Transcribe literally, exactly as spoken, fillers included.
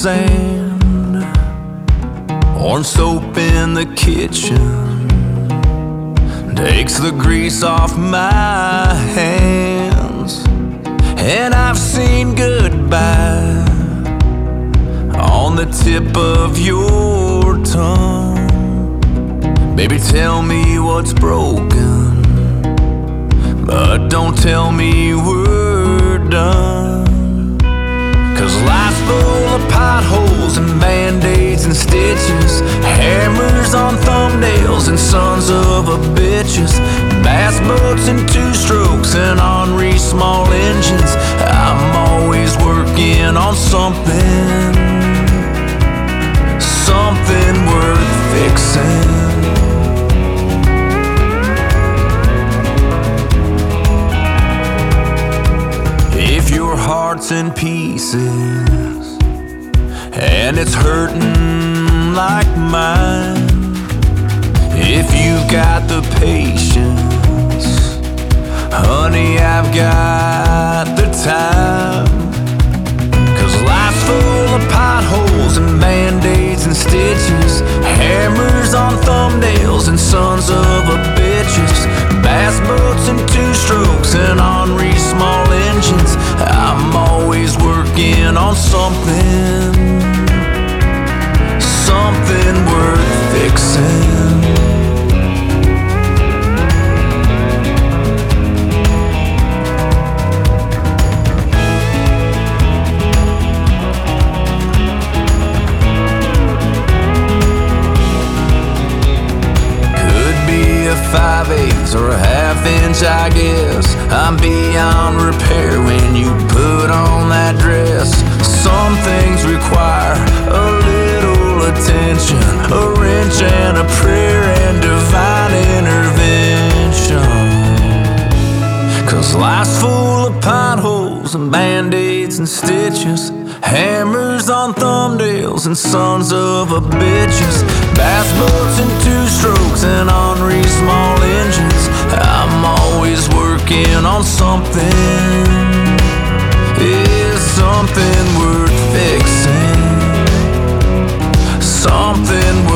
sand, orange soap in the kitchen takes the grease off my hands, and I've seen goodbye on the tip of your tongue. Baby, tell me what's broken, but don't tell me we're done. 'Cause life's full of potholes and band-aids and stitches, hammers on thumbnails and sons of a bitches, bass boats and two-strokes and Henri small engines. I'm always working on something, something worth fixing. If your heart's in pieces and it's hurting like mine, if you've got the patience, honey, I've got the time. 'Cause life's full of potholes and band-aids and stitches, hammers on thumbnails and sons of a bitches, bass boats and two-strokes and Henri small engines. I'm always working on something, something worth fixing. Five eighths or a half inch, I guess. I'm beyond repair when you put on that dress. Some things require a little attention, a wrench and a prayer and divine intervention. 'Cause life's full of potholes and band-aids and stitches, hammers on thumbnails and sons of a bitches, bass boats and two-strokes and Henri small engines. I'm always working on something, yeah, something worth fixing, something